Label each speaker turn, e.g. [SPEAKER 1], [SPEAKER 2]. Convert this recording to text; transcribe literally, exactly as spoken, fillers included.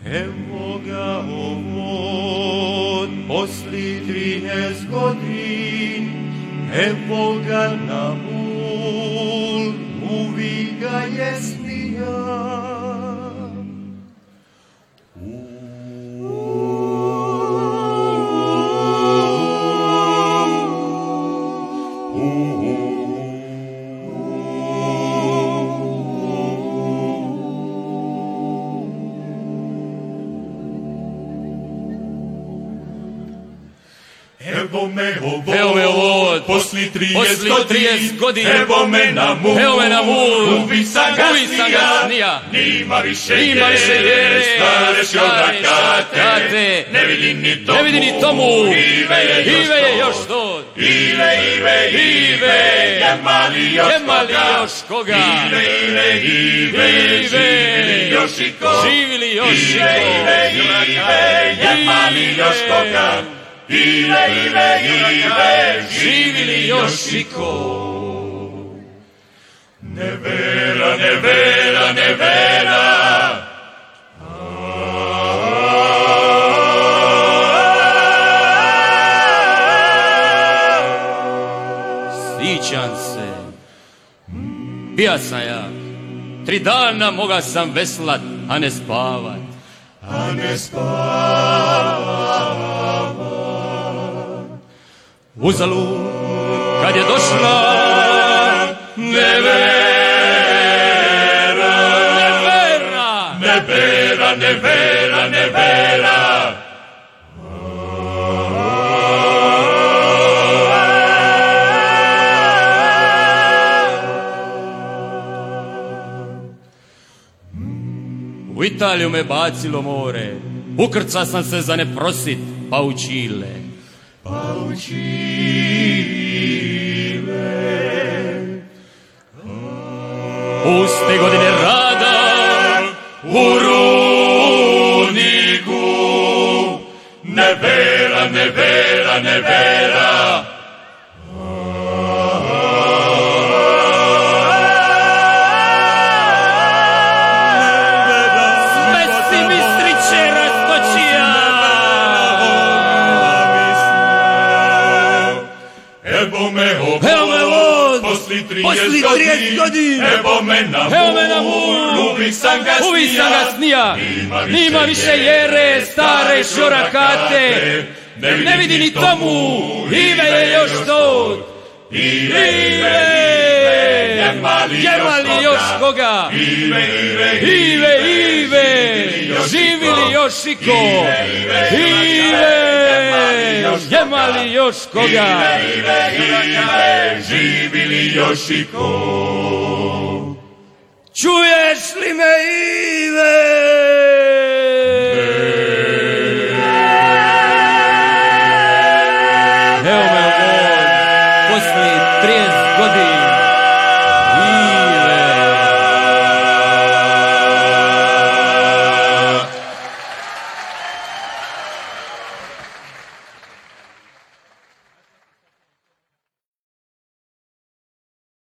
[SPEAKER 1] Evo ga ovod, posli trinaest godin, evo ga na mul, uvi ga jesnija. Evo me ovod, posli trideset godin, evo me na mul, uvi sam ga snija, nima više jere, stareš od rakate, ne vidi ni tomu, Ive je još to, Ive, Ive, Ive, jemali još koga, Ive, Ive, živili Jošiko, živili Jošiko, Ive, Ive, jemali još koga, Ive, Ive, Ive, živili Jošiko. Nevera, nevera, nevera. Sjećam se, bija sam ja, tri dana moga sam veslat, a ne spavat, a ne spavat. Uzalud, kad je došla nevera, nevera, nevera, nevera, nevera. U Italiju me bacilo more, ukrca sam se za ne prosit, pa u Čile. Pa u Čile. Puste godine rada u rudniku, nevera, nevera, nevera. Posli trideset godin, evo me na mul, uvi sam ga snija, nima više jere, stare šorakate, ne vidi ni tomu, Ive je još to, Ive, jemali još koga, Ive, Ive, živili Jošiko, Ive, jemali još koga, Ive, Ive, živili Jošiko. Čuješ li me, Ive?